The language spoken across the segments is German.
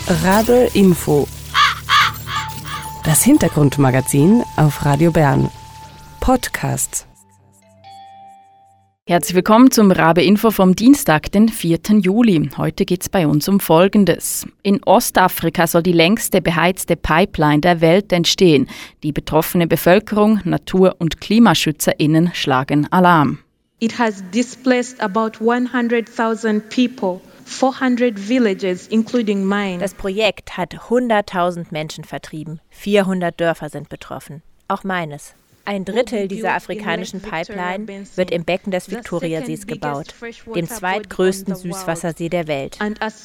Rabe Info. Das Hintergrundmagazin auf Radio Bern. Podcast. Herzlich willkommen zum Rabe Info vom Dienstag, den 4. Juli. Heute geht es bei uns um Folgendes. In Ostafrika soll die längste beheizte Pipeline der Welt entstehen. Die betroffene Bevölkerung, Natur- und KlimaschützerInnen schlagen Alarm. It has displaced about 100,000 people. 400 villages, including mine. Das Projekt hat 100.000 Menschen vertrieben. 400 Dörfer sind betroffen. Auch meines. Ein Drittel dieser afrikanischen Pipeline wird im Becken des Viktoriasees gebaut, dem zweitgrößten Süßwassersee der Welt.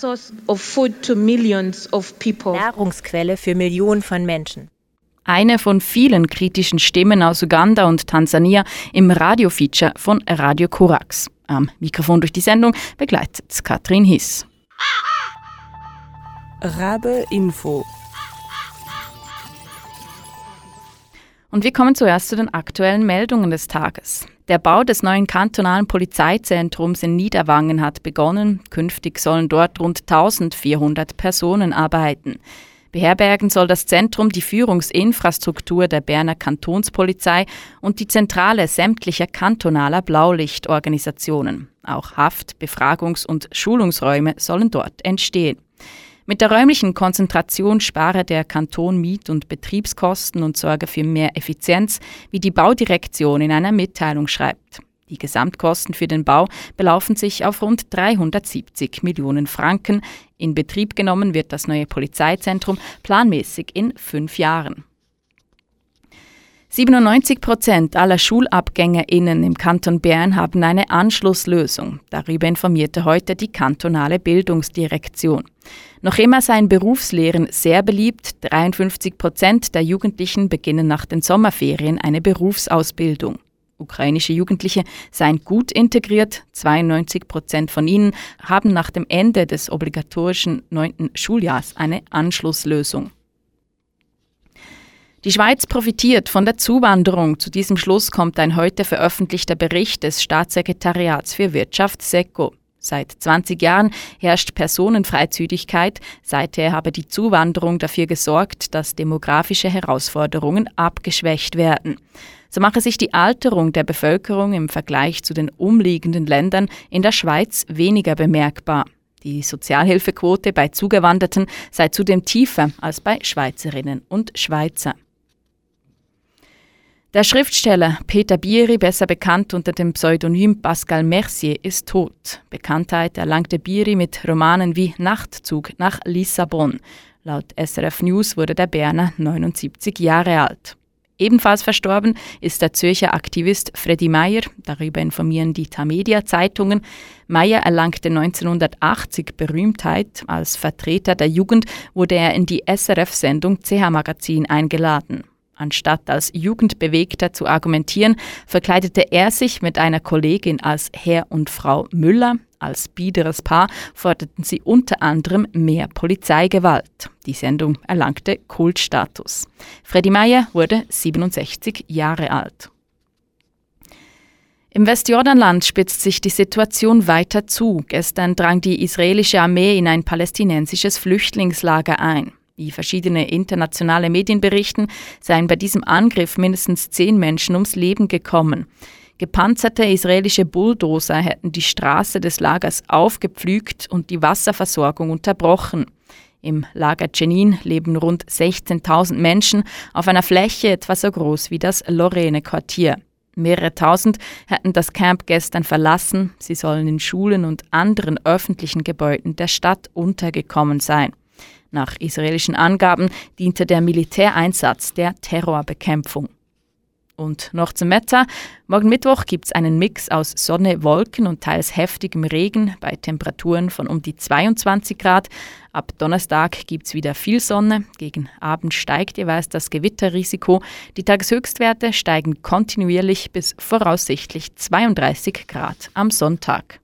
Nahrungsquelle für Millionen von Menschen. Eine von vielen kritischen Stimmen aus Uganda und Tansania im Radiofeature von Radio Korax. Am Mikrofon durch die Sendung begleitet Katrin Hiss. Rabe Info. Und wir kommen zuerst zu den aktuellen Meldungen des Tages. Der Bau des neuen kantonalen Polizeizentrums in Niederwangen hat begonnen. Künftig sollen dort rund 1400 Personen arbeiten. Beherbergen soll das Zentrum die Führungsinfrastruktur der Berner Kantonspolizei und die Zentrale sämtlicher kantonaler Blaulichtorganisationen. Auch Haft-, Befragungs- und Schulungsräume sollen dort entstehen. Mit der räumlichen Konzentration spare der Kanton Miet- und Betriebskosten und sorge für mehr Effizienz, wie die Baudirektion in einer Mitteilung schreibt. Die Gesamtkosten für den Bau belaufen sich auf rund 370 Millionen Franken. In Betrieb genommen wird das neue Polizeizentrum planmäßig in 5 Jahren. 97% aller SchulabgängerInnen im Kanton Bern haben eine Anschlusslösung. Darüber informierte heute die kantonale Bildungsdirektion. Noch immer seien Berufslehren sehr beliebt. 53% der Jugendlichen beginnen nach den Sommerferien eine Berufsausbildung. Ukrainische Jugendliche seien gut integriert. 92% von ihnen haben nach dem Ende des obligatorischen 9. Schuljahrs eine Anschlusslösung. Die Schweiz profitiert von der Zuwanderung. Zu diesem Schluss kommt ein heute veröffentlichter Bericht des Staatssekretariats für Wirtschaft SECO. Seit 20 Jahren herrscht Personenfreizügigkeit. Seither habe die Zuwanderung dafür gesorgt, dass demografische Herausforderungen abgeschwächt werden. So mache sich die Alterung der Bevölkerung im Vergleich zu den umliegenden Ländern in der Schweiz weniger bemerkbar. Die Sozialhilfequote bei Zugewanderten sei zudem tiefer als bei Schweizerinnen und Schweizern. Der Schriftsteller Peter Bieri, besser bekannt unter dem Pseudonym Pascal Mercier, ist tot. Bekanntheit erlangte Bieri mit Romanen wie Nachtzug nach Lissabon. Laut SRF News wurde der Berner 79 Jahre alt. Ebenfalls verstorben ist der Zürcher Aktivist Fredi Meier, darüber informieren die Tamedia-Zeitungen. Meier erlangte 1980 Berühmtheit. Als Vertreter der Jugend wurde er in die SRF-Sendung CH-Magazin eingeladen. Anstatt als Jugendbewegter zu argumentieren, verkleidete er sich mit einer Kollegin als Herr und Frau Müller. Als biederes Paar forderten sie unter anderem mehr Polizeigewalt. Die Sendung erlangte Kultstatus. Fredi Meier wurde 67 Jahre alt. Im Westjordanland spitzt sich die Situation weiter zu. Gestern drang die israelische Armee in ein palästinensisches Flüchtlingslager ein. Wie verschiedene internationale Medien berichten, seien bei diesem Angriff mindestens 10 Menschen ums Leben gekommen. Gepanzerte israelische Bulldozer hätten die Straße des Lagers aufgepflügt und die Wasserversorgung unterbrochen. Im Lager Jenin leben rund 16.000 Menschen auf einer Fläche etwa so groß wie das Lorraine-Quartier. Mehrere Tausend hätten das Camp gestern verlassen. Sie sollen in Schulen und anderen öffentlichen Gebäuden der Stadt untergekommen sein. Nach israelischen Angaben diente der Militäreinsatz der Terrorbekämpfung. Und noch zum Wetter. Morgen Mittwoch gibt es einen Mix aus Sonne, Wolken und teils heftigem Regen bei Temperaturen von um die 22 Grad. Ab Donnerstag gibt es wieder viel Sonne. Gegen Abend steigt jeweils das Gewitterrisiko. Die Tageshöchstwerte steigen kontinuierlich bis voraussichtlich 32 Grad am Sonntag.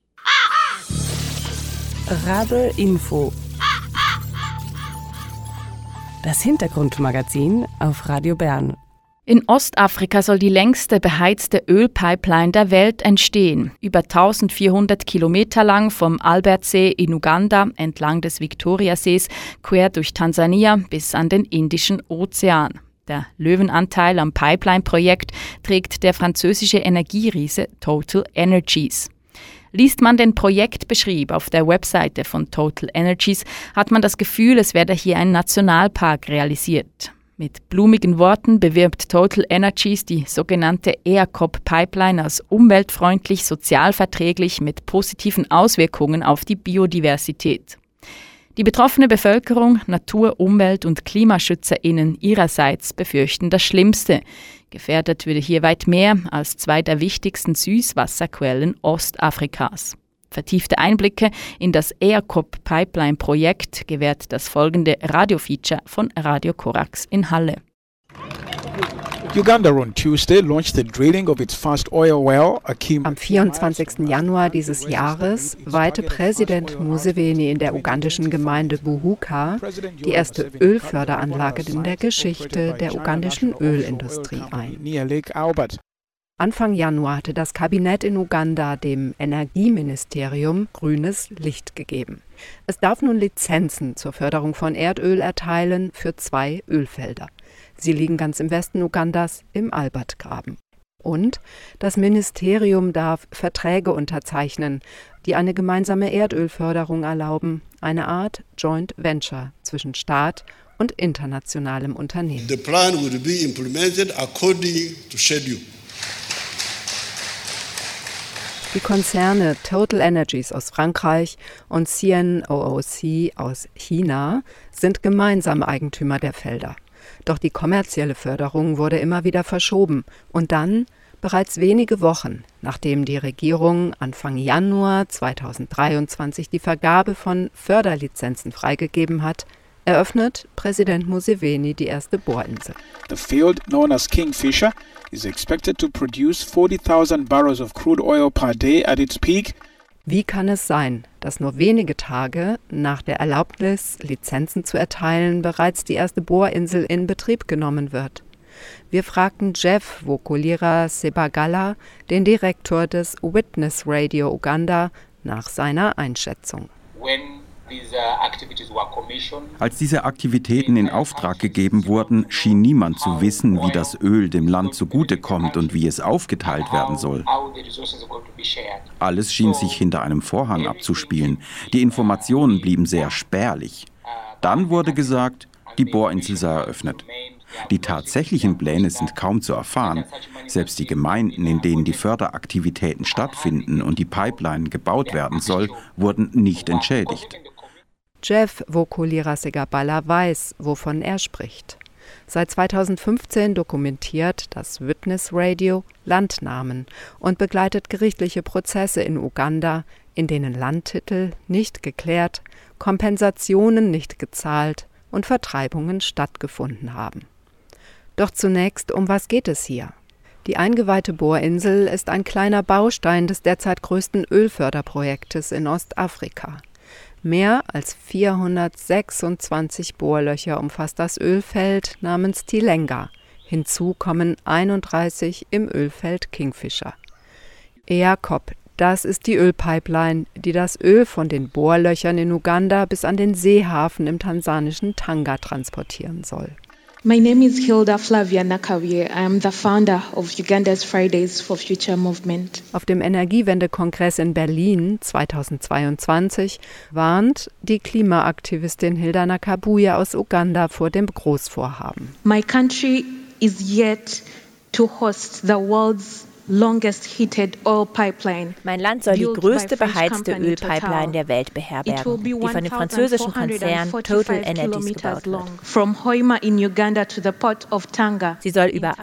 Rabe Info. Das Hintergrundmagazin auf Radio Bern. In Ostafrika soll die längste beheizte Ölpipeline der Welt entstehen. Über 1400 Kilometer lang vom Albertsee in Uganda entlang des Viktoriasees quer durch Tansania bis an den Indischen Ozean. Der Löwenanteil am Pipeline-Projekt trägt der französische Energieriese Total Energies. Liest man den Projektbeschrieb auf der Webseite von Total Energies, hat man das Gefühl, es werde hier ein Nationalpark realisiert. Mit blumigen Worten bewirbt Total Energies die sogenannte EACOP-Pipeline als umweltfreundlich, sozialverträglich mit positiven Auswirkungen auf die Biodiversität. Die betroffene Bevölkerung, Natur-, Umwelt- und KlimaschützerInnen ihrerseits befürchten das Schlimmste. Gefährdet würde hier weit mehr als 2 der wichtigsten Süßwasserquellen Ostafrikas. Vertiefte Einblicke in das EACOP-Pipeline-Projekt gewährt das folgende Radiofeature von Radio Korax in Halle. Uganda on Tuesday launched the drilling of its first oil well. Am 24. Januar dieses Jahres weihte Präsident Museveni in der ugandischen Gemeinde Buhuka die erste Ölförderanlage in der Geschichte der ugandischen Ölindustrie ein. Anfang Januar hatte das Kabinett in Uganda dem Energieministerium grünes Licht gegeben. Es darf nun Lizenzen zur Förderung von Erdöl erteilen für 2 Ölfelder. Sie liegen ganz im Westen Ugandas im Albert-Graben. Und das Ministerium darf Verträge unterzeichnen, die eine gemeinsame Erdölförderung erlauben, eine Art Joint Venture zwischen Staat und internationalem Unternehmen. The plan will be implemented according to schedule. Die Konzerne Total Energies aus Frankreich und CNOOC aus China sind gemeinsame Eigentümer der Felder. Doch die kommerzielle Förderung wurde immer wieder verschoben. Und dann, bereits wenige Wochen, nachdem die Regierung Anfang Januar 2023 die Vergabe von Förderlizenzen freigegeben hat, eröffnet Präsident Museveni die erste Bohrinsel. The field, known as Kingfisher, is expected to produce 40,000 barrels of crude oil per day at its peak. Wie kann es sein, dass nur wenige Tage nach der Erlaubnis, Lizenzen zu erteilen, bereits die erste Bohrinsel in Betrieb genommen wird? Wir fragten Jeff Wokolira Sebagala, den Direktor des Witness Radio Uganda, nach seiner Einschätzung. Als diese Aktivitäten in Auftrag gegeben wurden, schien niemand zu wissen, wie das Öl dem Land zugutekommt und wie es aufgeteilt werden soll. Alles schien sich hinter einem Vorhang abzuspielen. Die Informationen blieben sehr spärlich. Dann wurde gesagt, die Bohrinsel sei eröffnet. Die tatsächlichen Pläne sind kaum zu erfahren. Selbst die Gemeinden, in denen die Förderaktivitäten stattfinden und die Pipeline gebaut werden soll, wurden nicht entschädigt. Jeff Wokolira Segabala weiß, wovon er spricht. Seit 2015 dokumentiert das Witness Radio Landnamen und begleitet gerichtliche Prozesse in Uganda, in denen Landtitel nicht geklärt, Kompensationen nicht gezahlt und Vertreibungen stattgefunden haben. Doch zunächst, um was geht es hier? Die eingeweihte Bohrinsel ist ein kleiner Baustein des derzeit größten Ölförderprojektes in Ostafrika. Mehr als 426 Bohrlöcher umfasst das Ölfeld namens Tilenga. Hinzu kommen 31 im Ölfeld Kingfisher. EACOP, das ist die Ölpipeline, die das Öl von den Bohrlöchern in Uganda bis an den Seehafen im tansanischen Tanga transportieren soll. My name is Hilda Flavia Nakawie. I am the founder of Uganda's Fridays for Future Movement. Auf dem Energiewendekongress in Berlin 2022 warnt die Klimaaktivistin Hilda Nakabuye aus Uganda vor dem Großvorhaben. My country is yet to host the world's longest heated oil pipeline. Mein Land soll die größte beheizte Ölpipeline der Welt beherbergen, die von dem französischen Konzern Total Energies gebaut wird. From Hoima in Uganda to the port of Tanga. Sie soll über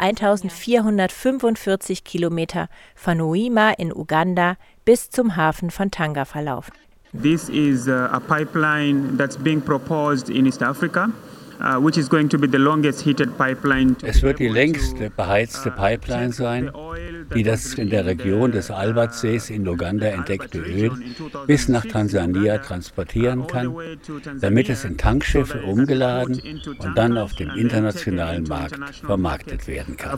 1445 Kilometer von Hoima in Uganda bis zum Hafen von Tanga verlaufen. This is a pipeline that's being proposed in East Africa. Which is going to be the longest heated pipeline. Es wird die längste beheizte Pipeline sein, die das in der Region des Albertsees in Uganda entdeckte Öl bis nach Tansania transportieren kann, damit es in Tankschiffe umgeladen und dann auf dem internationalen Markt vermarktet werden kann.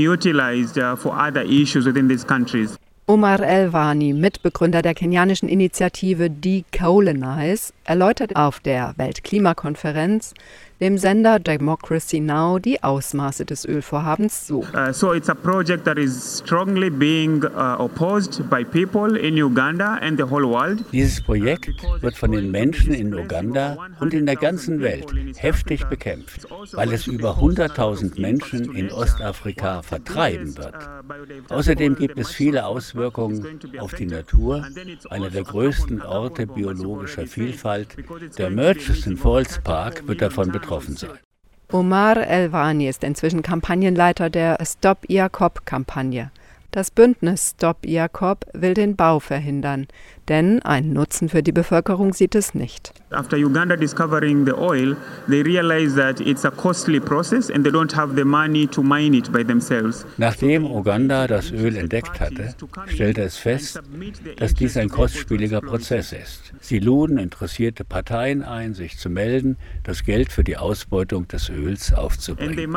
Omar Elwani, Mitbegründer der kenianischen Initiative Decolonize, erläutert auf der Weltklimakonferenz dem Sender Democracy Now! Die Ausmaße des Ölvorhabens so. So it's a project that is strongly being opposed by people in Uganda and the whole world. Dieses Projekt wird von den Menschen in Uganda und in der ganzen Welt heftig bekämpft, weil es über 100.000 Menschen in Ostafrika vertreiben wird. Außerdem gibt es viele Auswirkungen auf die Natur, einer der größten Orte biologischer Vielfalt. Der Murchison Falls Park wird davon betroffen sein. Omar Elwani ist inzwischen Kampagnenleiter der Stop IACOP-Kampagne. Das Bündnis Stop IACOP will den Bau verhindern, denn einen Nutzen für die Bevölkerung sieht es nicht. After Uganda discovering the oil, they realize that it's a costly process and they don't have the money to mine it by themselves. Nachdem Uganda das Öl entdeckt hatte, stellte es fest, dass dies ein kostspieliger Prozess ist. Sie luden interessierte Parteien ein, sich zu melden, das Geld für die Ausbeutung des Öls aufzubringen.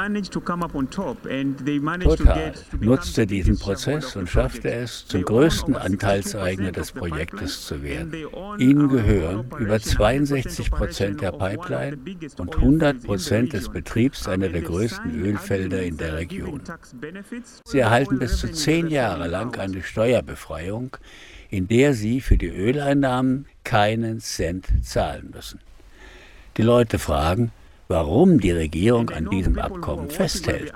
Total nutzte diesen Prozess und schaffte es, zum größten Anteilseigner des Projektes zu werden. Ihnen gehören über 62% der Pipeline und 100% des Betriebs einer der größten Ölfelder in der Region. Sie erhalten bis zu 10 Jahre lang eine Steuerbefreiung, in der sie für die Öleinnahmen keinen Cent zahlen müssen. Die Leute fragen, warum die Regierung an diesem Abkommen festhält.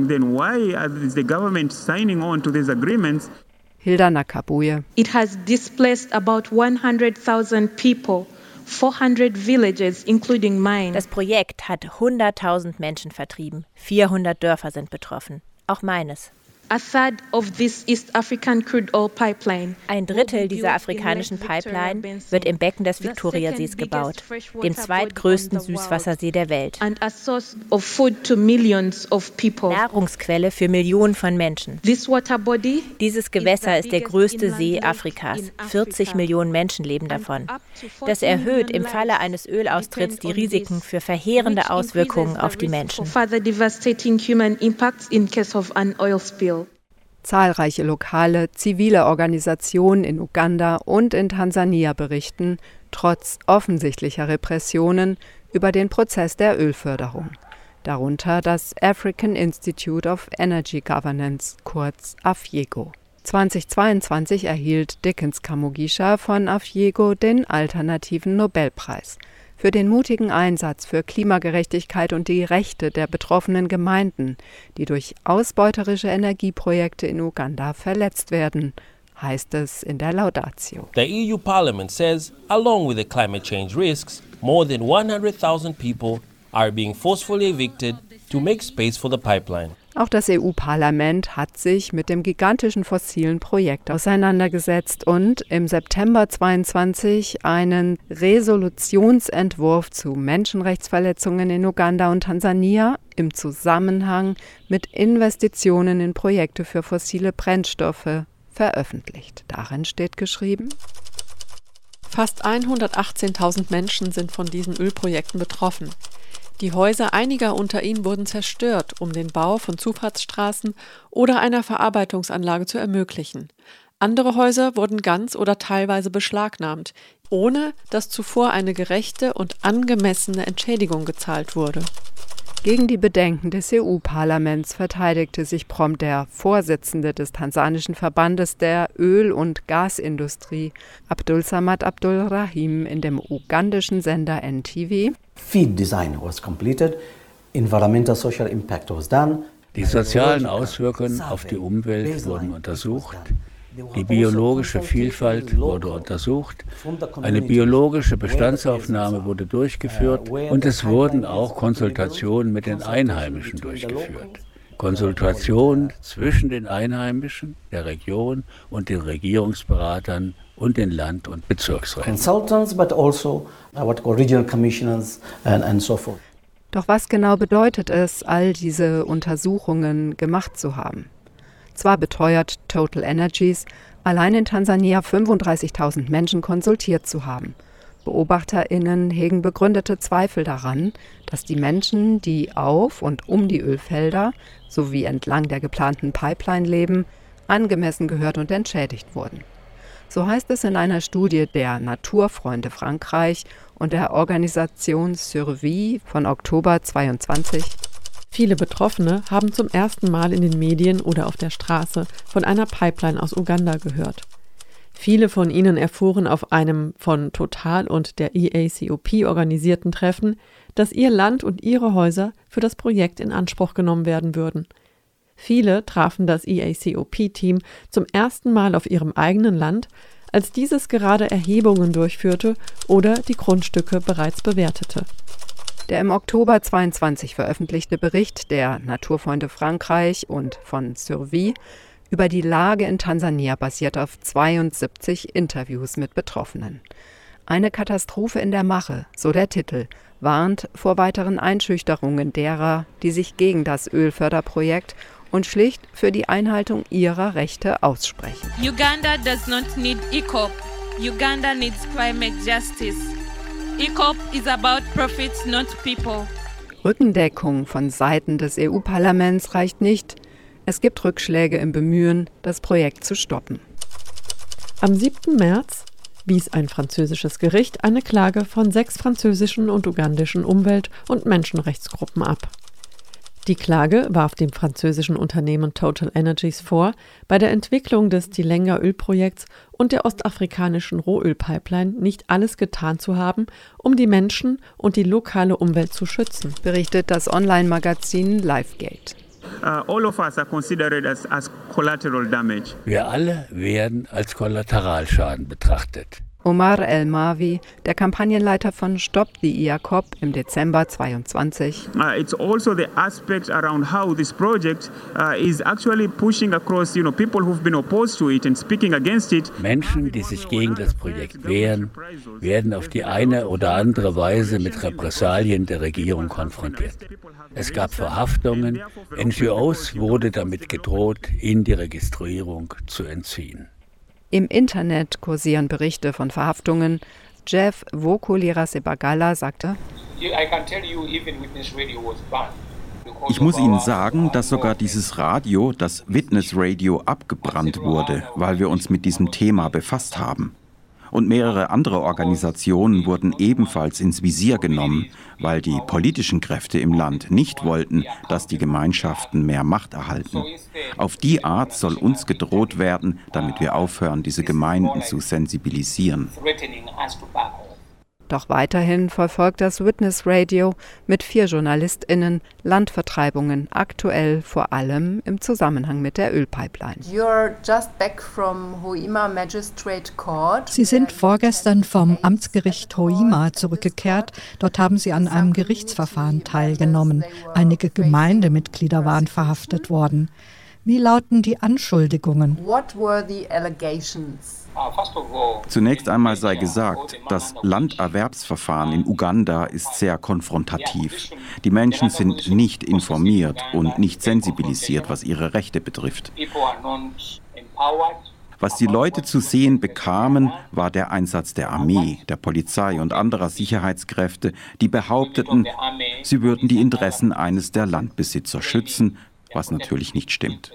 Hilda Nakabuye. It has displaced about 100,000 people, 400 villages, including mine. Das Projekt hat 100.000 Menschen vertrieben. 400 Dörfer sind betroffen. Auch meines. A third of this East African crude oil pipeline. Ein Drittel dieser afrikanischen Pipeline wird im Becken des Viktoriasees gebaut, dem zweitgrößten Süßwassersee der Welt. And a source of food to millions of people. Nahrungsquelle für Millionen von Menschen. This water body, dieses Gewässer ist der größte See Afrikas. 40 Millionen Menschen leben davon. Das erhöht im Falle eines Ölaustritts die Risiken für verheerende Auswirkungen auf die Menschen. Further devastating human impacts in case of an oil spill. Zahlreiche lokale, zivile Organisationen in Uganda und in Tansania berichten, trotz offensichtlicher Repressionen, über den Prozess der Ölförderung. Darunter das African Institute of Energy Governance, kurz AFYEGO. 2022 erhielt Dickens Kamugisha von AFYEGO den alternativen Nobelpreis für den mutigen Einsatz für Klimagerechtigkeit und die Rechte der betroffenen Gemeinden, die durch ausbeuterische Energieprojekte in Uganda verletzt werden, heißt es in der Laudatio. The EU Parliament says, along with the climate change risks, more than 100,000 people are being forcefully evicted to make space for the pipeline. Auch das EU-Parlament hat sich mit dem gigantischen fossilen Projekt auseinandergesetzt und im September 2022 einen Resolutionsentwurf zu Menschenrechtsverletzungen in Uganda und Tansania im Zusammenhang mit Investitionen in Projekte für fossile Brennstoffe veröffentlicht. Darin steht geschrieben: Fast 118.000 Menschen sind von diesen Ölprojekten betroffen. Die Häuser einiger unter ihnen wurden zerstört, um den Bau von Zufahrtsstraßen oder einer Verarbeitungsanlage zu ermöglichen. Andere Häuser wurden ganz oder teilweise beschlagnahmt, ohne dass zuvor eine gerechte und angemessene Entschädigung gezahlt wurde. Gegen die Bedenken des EU-Parlaments verteidigte sich prompt der Vorsitzende des tansanischen Verbandes der Öl- und Gasindustrie, Abdul Samad Abdul Rahim, in dem ugandischen Sender NTV. Feed design was completed, environmental social impact was done. Die sozialen Auswirkungen auf die Umwelt wurden untersucht. Die biologische Vielfalt wurde untersucht, eine biologische Bestandsaufnahme wurde durchgeführt und es wurden auch Konsultationen mit den Einheimischen durchgeführt. Konsultationen zwischen den Einheimischen, der Region und den Regierungsberatern und den Land- und Bezirksräten. Consultants, but also what regional commissioners and so forth. Doch was genau bedeutet es, all diese Untersuchungen gemacht zu haben? Zwar beteuert Total Energies, allein in Tansania 35.000 Menschen konsultiert zu haben. BeobachterInnen hegen begründete Zweifel daran, dass die Menschen, die auf und um die Ölfelder sowie entlang der geplanten Pipeline leben, angemessen gehört und entschädigt wurden. So heißt es in einer Studie der Naturfreunde Frankreich und der Organisation Survie von Oktober 2022. Viele Betroffene haben zum ersten Mal in den Medien oder auf der Straße von einer Pipeline aus Uganda gehört. Viele von ihnen erfuhren auf einem von Total und der EACOP organisierten Treffen, dass ihr Land und ihre Häuser für das Projekt in Anspruch genommen werden würden. Viele trafen das EACOP-Team zum ersten Mal auf ihrem eigenen Land, als dieses gerade Erhebungen durchführte oder die Grundstücke bereits bewertete. Der im Oktober 2022 veröffentlichte Bericht der Naturfreunde Frankreich und von Survie über die Lage in Tansania basiert auf 72 Interviews mit Betroffenen. Eine Katastrophe in der Mache, so der Titel, warnt vor weiteren Einschüchterungen derer, die sich gegen das Ölförderprojekt und schlicht für die Einhaltung ihrer Rechte aussprechen. Uganda does not need EACOP. Uganda needs climate justice. EACOP is about profits, not people. Rückendeckung von Seiten des EU-Parlaments reicht nicht. Es gibt Rückschläge im Bemühen, das Projekt zu stoppen. Am 7. März wies ein französisches Gericht eine Klage von 6 französischen und ugandischen Umwelt- und Menschenrechtsgruppen ab. Die Klage warf dem französischen Unternehmen Total Energies vor, bei der Entwicklung des Tilenga-Ölprojekts und der ostafrikanischen Rohölpipeline nicht alles getan zu haben, um die Menschen und die lokale Umwelt zu schützen, berichtet das Online-Magazin Lifegate. Wir alle werden als Kollateralschaden betrachtet. Omar El-Mawi, der Kampagnenleiter von Stop the EACOP im Dezember 2022. It's also the aspect around how this project is actually pushing across, people who've been opposed to it and speaking against it. Menschen, die sich gegen das Projekt wehren, werden auf die eine oder andere Weise mit Repressalien der Regierung konfrontiert. Es gab Verhaftungen, NGOs wurde damit gedroht, ihnen die Registrierung zu entziehen. Im Internet kursieren Berichte von Verhaftungen. Jeff Wokolira-Sebagala sagte: Ich muss Ihnen sagen, dass sogar dieses Radio, das Witness Radio, abgebrannt wurde, weil wir uns mit diesem Thema befasst haben. Und mehrere andere Organisationen wurden ebenfalls ins Visier genommen, weil die politischen Kräfte im Land nicht wollten, dass die Gemeinschaften mehr Macht erhalten. Auf die Art soll uns gedroht werden, damit wir aufhören, diese Gemeinden zu sensibilisieren. Doch weiterhin verfolgt das Witness Radio mit 4 JournalistInnen Landvertreibungen, aktuell vor allem im Zusammenhang mit der Ölpipeline. Sie sind vorgestern vom Amtsgericht Hoima zurückgekehrt. Dort haben Sie an einem Gerichtsverfahren teilgenommen. Einige Gemeindemitglieder waren verhaftet worden. Wie lauten die Anschuldigungen? Zunächst einmal sei gesagt, das Landerwerbsverfahren in Uganda ist sehr konfrontativ. Die Menschen sind nicht informiert und nicht sensibilisiert, was ihre Rechte betrifft. Was die Leute zu sehen bekamen, war der Einsatz der Armee, der Polizei und anderer Sicherheitskräfte, die behaupteten, sie würden die Interessen eines der Landbesitzer schützen, was natürlich nicht stimmt.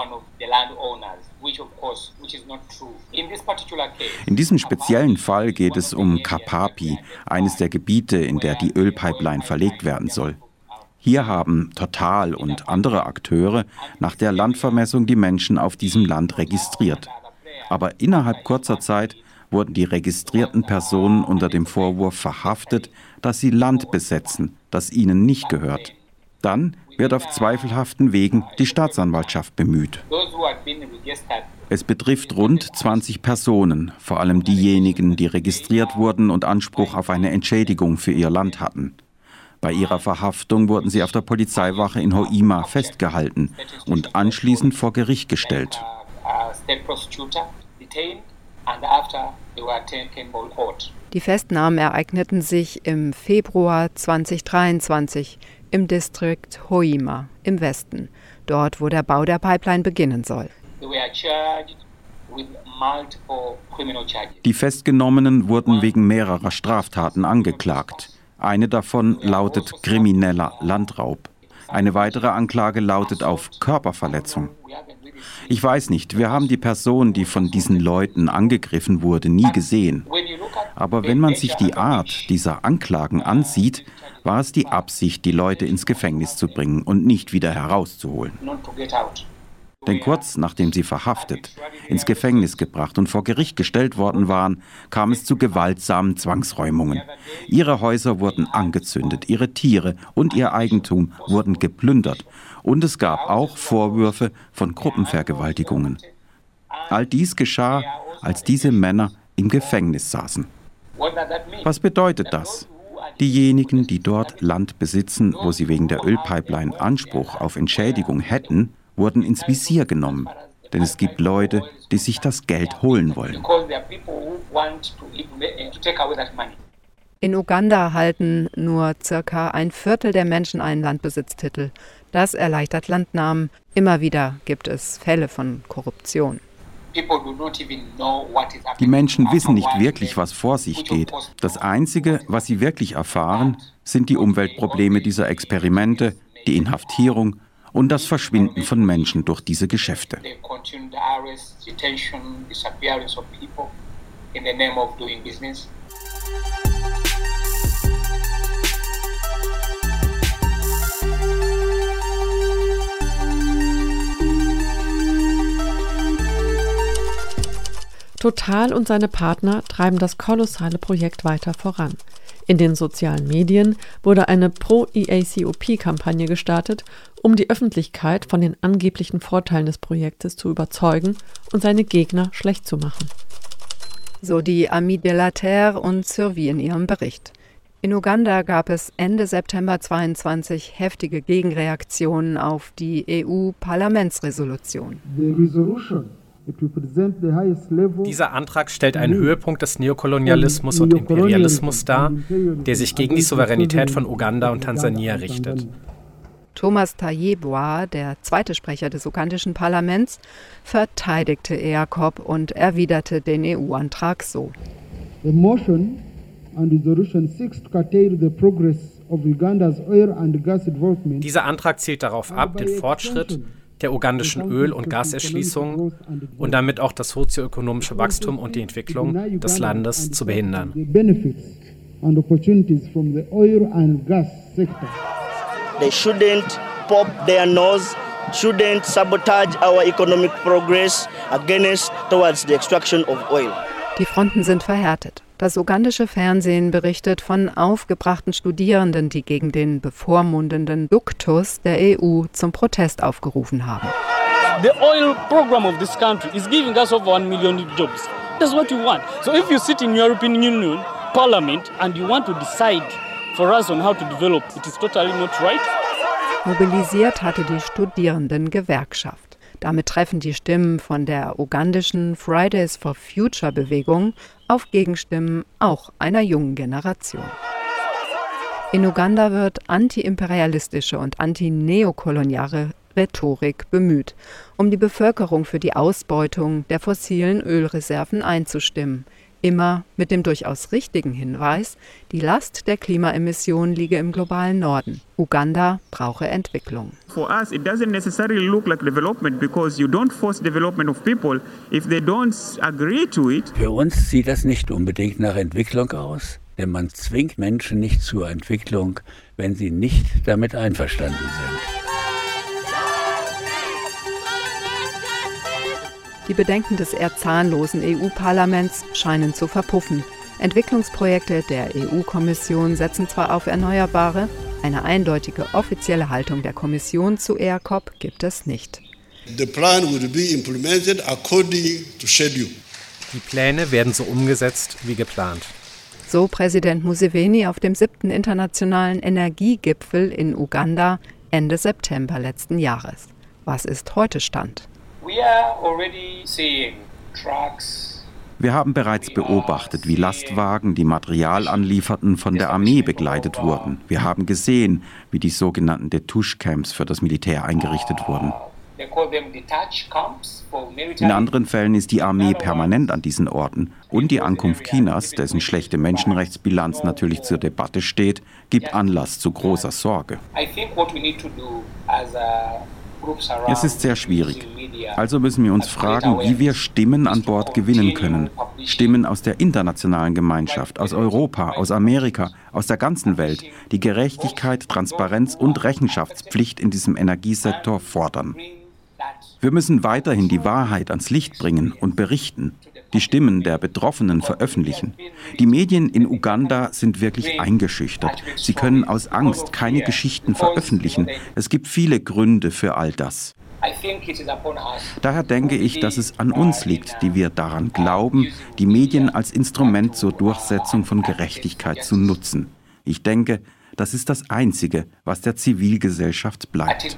In diesem speziellen Fall geht es um Kapapi, eines der Gebiete, in der die Ölpipeline verlegt werden soll. Hier haben Total und andere Akteure nach der Landvermessung die Menschen auf diesem Land registriert. Aber innerhalb kurzer Zeit wurden die registrierten Personen unter dem Vorwurf verhaftet, dass sie Land besetzen, das ihnen nicht gehört. Dann wird auf zweifelhaften Wegen die Staatsanwaltschaft bemüht. Es betrifft rund 20 Personen, vor allem diejenigen, die registriert wurden und Anspruch auf eine Entschädigung für ihr Land hatten. Bei ihrer Verhaftung wurden sie auf der Polizeiwache in Hoima festgehalten und anschließend vor Gericht gestellt. Die Festnahmen ereigneten sich im Februar 2023 im Distrikt Hoima im Westen. dort wo der Bau der Pipeline beginnen soll. Die Festgenommenen wurden wegen mehrerer Straftaten angeklagt. Eine davon lautet krimineller Landraub. Eine weitere Anklage lautet auf Körperverletzung. Ich weiß nicht, wir haben die Person, die von diesen Leuten angegriffen wurde, nie gesehen. Aber wenn man sich die Art dieser Anklagen ansieht, war es die Absicht, die Leute ins Gefängnis zu bringen und nicht wieder herauszuholen. Denn kurz nachdem sie verhaftet, ins Gefängnis gebracht und vor Gericht gestellt worden waren, kam es zu gewaltsamen Zwangsräumungen. Ihre Häuser wurden angezündet, ihre Tiere und ihr Eigentum wurden geplündert. Und es gab auch Vorwürfe von Gruppenvergewaltigungen. All dies geschah, als diese Männer im Gefängnis saßen. Was bedeutet das? Diejenigen, die dort Land besitzen, wo sie wegen der Ölpipeline Anspruch auf Entschädigung hätten, wurden ins Visier genommen. Denn es gibt Leute, die sich das Geld holen wollen. In Uganda halten nur circa 1/4 der Menschen einen Landbesitztitel. Das erleichtert Landnahmen. Immer wieder gibt es Fälle von Korruption. Die Menschen wissen nicht wirklich, was vor sich geht. Das Einzige, was sie wirklich erfahren, sind die Umweltprobleme dieser Experimente, die Inhaftierung und das Verschwinden von Menschen durch diese Geschäfte. Total und seine Partner treiben das kolossale Projekt weiter voran. In den sozialen Medien wurde eine Pro-EACOP-Kampagne gestartet, um die Öffentlichkeit von den angeblichen Vorteilen des Projektes zu überzeugen und seine Gegner schlecht zu machen. So die Amis de la Terre und Survie in ihrem Bericht. In Uganda gab es Ende September 2022 heftige Gegenreaktionen auf die EU-Parlamentsresolution. Dieser Antrag stellt einen Höhepunkt des Neokolonialismus und Imperialismus dar, der sich gegen die Souveränität von Uganda und Tansania richtet. Thomas Tayebwa, der zweite Sprecher des ugandischen Parlaments, verteidigte EACOP und erwiderte den EU-Antrag so. Dieser Antrag zielt darauf ab, den Fortschritt der ugandischen Öl- und Gaserschließung und damit auch das sozioökonomische Wachstum und die Entwicklung des Landes zu behindern. They shouldn't pop their nose, shouldn't sabotage our economic progress towards the extraction of oil. Die Fronten sind verhärtet. Das ugandische Fernsehen berichtet von aufgebrachten Studierenden, die gegen den bevormundenden Duktus der EU zum Protest aufgerufen haben. The oil program of this country is giving us over 1 million jobs. That's what you want. So if you sit in European Union Parliament and you want to decide for us on how to develop, it is totally not right. Mobilisiert hatte die Studierendengewerkschaft. Damit treffen die Stimmen von der ugandischen Fridays for Future Bewegung auf Gegenstimmen auch einer jungen Generation. In Uganda wird antiimperialistische und antineokoloniale Rhetorik bemüht, um die Bevölkerung für die Ausbeutung der fossilen Ölreserven einzustimmen. Immer mit dem durchaus richtigen Hinweis, die Last der Klimaemissionen liege im globalen Norden. Uganda brauche Entwicklung. For us, it doesn't necessarily look like development because you don't force development of people if they don't agree to it. Für uns sieht das nicht unbedingt nach Entwicklung aus, denn man zwingt Menschen nicht zur Entwicklung, wenn sie nicht damit einverstanden sind. Die Bedenken des eher zahnlosen EU-Parlaments scheinen zu verpuffen. Entwicklungsprojekte der EU-Kommission setzen zwar auf Erneuerbare, eine eindeutige offizielle Haltung der Kommission zu EACOP gibt es nicht. The plan will be implemented according to schedule. Die Pläne werden so umgesetzt wie geplant. So Präsident Museveni auf dem 7. Internationalen Energiegipfel in Uganda Ende September letzten Jahres. Was ist heute Stand? We are already seeing trucks Wir haben bereits beobachtet, wie Lastwagen, die Material anlieferten, von der Armee begleitet wurden. Wir haben gesehen, wie die sogenannten Detouche-Camps für das Militär eingerichtet wurden. In anderen Fällen ist die Armee permanent an diesen Orten. Und die Ankunft Chinas, dessen schlechte Menschenrechtsbilanz natürlich zur Debatte steht, gibt Anlass zu großer Sorge. Es ist sehr schwierig. Also müssen wir uns fragen, wie wir Stimmen an Bord gewinnen können. Stimmen aus der internationalen Gemeinschaft, aus Europa, aus Amerika, aus der ganzen Welt, die Gerechtigkeit, Transparenz und Rechenschaftspflicht in diesem Energiesektor fordern. Wir müssen weiterhin die Wahrheit ans Licht bringen und berichten, die Stimmen der Betroffenen veröffentlichen. Die Medien in Uganda sind wirklich eingeschüchtert. Sie können aus Angst keine Geschichten veröffentlichen. Es gibt viele Gründe für all das. Daher denke ich, dass es an uns liegt, die wir daran glauben, die Medien als Instrument zur Durchsetzung von Gerechtigkeit zu nutzen. Ich denke, das ist das Einzige, was der Zivilgesellschaft bleibt.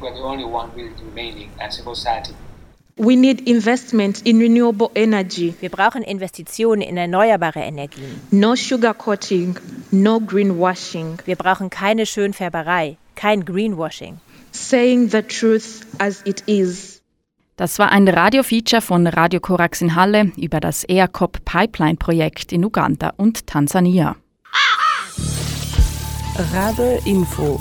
We need investment in renewable energy. Wir brauchen Investitionen in erneuerbare Energien. No sugarcoating, no greenwashing. Wir brauchen keine Schönfärberei, kein Greenwashing. Saying the truth as it is. Das war ein Radiofeature von Radio Korax in Halle über das EACOP Pipeline-Projekt in Uganda und Tansania. Rabe Info.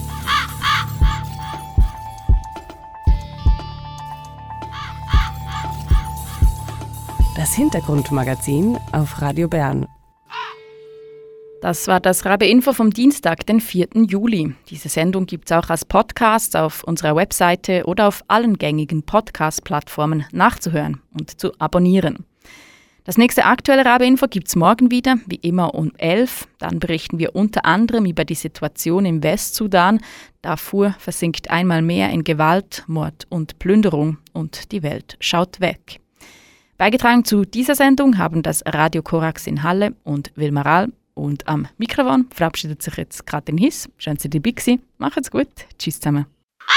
Das Hintergrundmagazin auf Radio Bern. Das war das Rabe Info vom Dienstag, den 4. Juli. Diese Sendung gibt es auch als Podcast auf unserer Webseite oder auf allen gängigen Podcast-Plattformen nachzuhören und zu abonnieren. Das nächste aktuelle Rabe Info gibt es morgen wieder, wie immer um 11. Dann berichten wir unter anderem über die Situation im Westsudan. Darfur versinkt einmal mehr in Gewalt, Mord und Plünderung und die Welt schaut weg. Beigetragen zu dieser Sendung haben das Radio Korax in Halle und Wilmar Alm. Und am Mikrofon verabschiedet sich jetzt Katrin Hiss. Schön, dass ihr dabei gewesen. Macht's gut. Tschüss zusammen.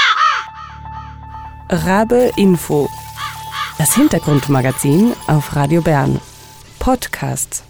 Rabe Info. Das Hintergrundmagazin auf Radio Bern. Podcasts.